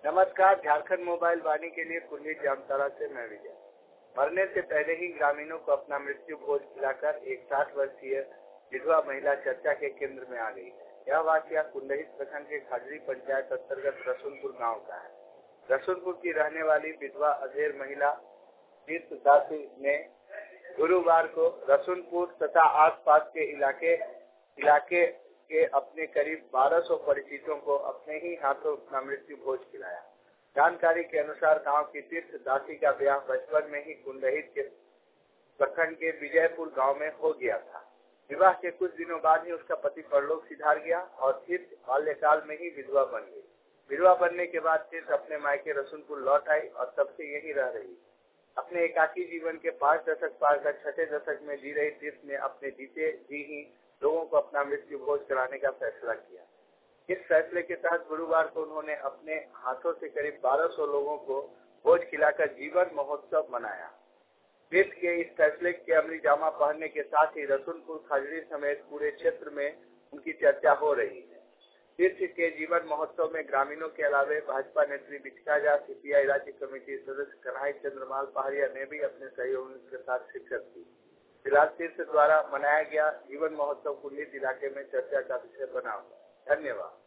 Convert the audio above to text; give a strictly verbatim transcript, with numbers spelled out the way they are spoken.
नमस्कार, झारखंड मोबाइल वाणी के लिए कुंडी जामताड़ा से मैं विजय। मरने से पहले ही ग्रामीणों को अपना मृत्यु भोज खिलाकर एक साठ वर्षीय विधवा महिला चर्चा के केंद्र में आ गई। यह वाकया कुंडहित प्रखंड के खाजरी पंचायत अंतर्गत रसूलपुर गांव का है। रसूलपुर की रहने वाली विधवा अधेर महिला तीर्थ दासी ने गुरुवार को रसूलपुर तथा आसपास के इलाके इलाके के अपने करीब बारह सौ परिचितों को अपने ही हाथों अपना मृत्यु भोज खिलाया। जानकारी के अनुसार गांव की तीर्थ दासी का ब्याह बचपन में ही कुंडहित के प्रखंड के विजयपुर गांव में हो गया था। विवाह के कुछ दिनों बाद ही उसका पति परलोक सिधार गया और तीर्थ बाल्यकाल में ही विधवा बन गई। विधवा बनने के बाद तीर्थ अपने मायके रसूलपुर लौट आई और तब से यही रह रही। अपने एकाकी जीवन के पांच दशक पार कर छठे दशक में जी रही तीर्थ ने अपने जीते जी ही लोगों को अपना मृत्यु भोज कराने का फैसला किया। इस फैसले के तहत गुरुवार को उन्होंने अपने हाथों से करीब बारह सौ लोगों को भोज खिलाकर जीवन महोत्सव मनाया। तीर्थ के इस फैसले के अमली जामा पहनने के साथ ही रसूलपुर खाजरी समेत पूरे क्षेत्र में उनकी चर्चा हो रही है। तीर्थ के जीवन महोत्सव में ग्रामीणों के अलावे भाजपा नेत्री बिचका झा, सीपीआई राज्य कमेटी सदस्य कन्हई चंद्रमाल पहाड़िया ने भी अपने सहयोगियों के साथ शिरकत की। फिलहाल तीर्थ द्वारा मनाया गया जीवन महोत्सव कुंडहित इलाके में चर्चा का विषय बना हुआ। धन्यवाद।